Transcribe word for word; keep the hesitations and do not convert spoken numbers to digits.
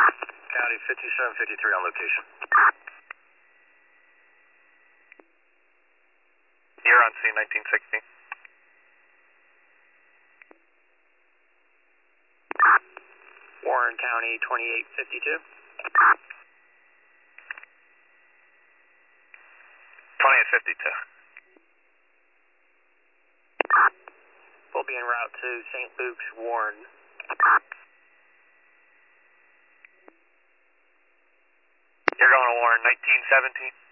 County fifty-seven fifty-three on location. You're on scene nineteen sixty. Warren County twenty-eight fifty-two. twenty-eight fifty-two. We'll be en route to Saint Luke's, Warren. You're going to Warren nineteen seventeen.